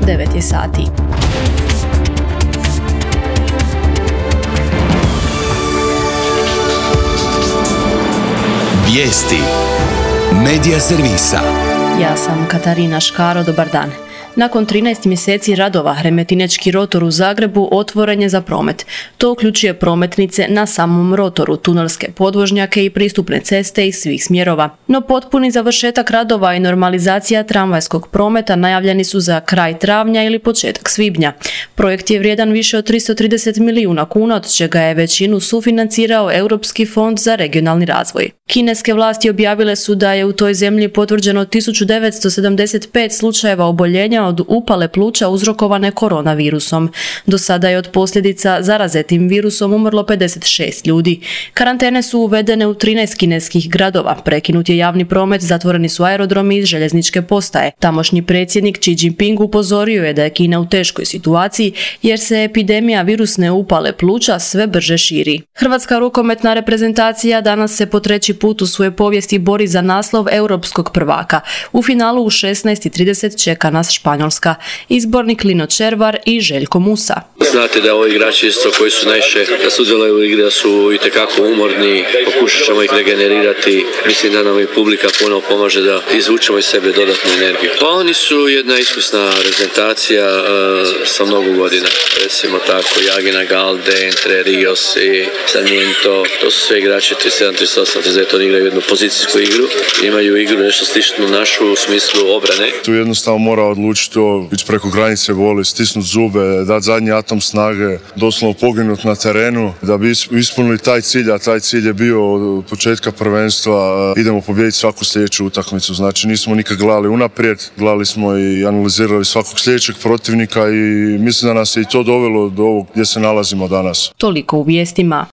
9 je sati. Vijesti Medija servisa. Ja sam Katarina Škaro, dobar dan. Nakon 13 mjeseci radova, Remetinečki rotor u Zagrebu otvoren je za promet. To uključuje prometnice na samom rotoru, tunelske podvožnjake i pristupne ceste iz svih smjerova. No potpuni završetak radova i normalizacija tramvajskog prometa najavljeni su za kraj travnja ili početak svibnja. Projekt je vrijedan više od 330 milijuna kuna, od čega je većinu sufinancirao Europski fond za regionalni razvoj. Kineske vlasti objavile su da je u toj zemlji potvrđeno 1975 slučajeva oboljenja od upale pluća uzrokovane koronavirusom. Do sada je od posljedica zaraze tim virusom umrlo 56 ljudi. Karantene su uvedene u 13 kineskih gradova, prekinut je javni promet, zatvoreni su aerodromi i željezničke postaje. Tamošnji predsjednik Xi Jinping upozorio je da je Kina u teškoj situaciji jer se epidemija virusne upale pluća sve brže širi. Hrvatska rukometna reprezentacija danas se po treći put u svojoj povijesti bori za naslov europskog prvaka. U finalu u 16:30 čeka nas Španjolska. Izbornik Lino Červar i Željko Musa. Znate da ovi igrači isto koji su najviše sudjeluju u igri da su itekako umorni, pokušat ćemo ih regenerirati. Mislim da nam i publika puno pomaže da izvučemo iz sebe dodatnu energiju. Pa oni su jedna iskusna reprezentacija sa mnogo godina. Recimo tako, Jagina, Galde, Entre Rios i Sarmiento. To su sve igrači 37, 38, 39, oni igraju jednu pozicijsku igru. Imaju igru nešto slično našu u smislu obrane. Tu jednostavno mora odlučiti to, ići preko granice boli, stisnuti zube, dati zadnji atom snage, doslovno poginuti na terenu da bi ispunili taj cilj, a taj cilj je bio od početka prvenstva idemo pobijediti svaku sljedeću utakmicu. Znači nismo nikad gledali unaprijed, gledali smo i analizirali svakog sljedećeg protivnika i mislim da nas je i to dovelo do ovog gdje se nalazimo danas. Toliko u vijestima.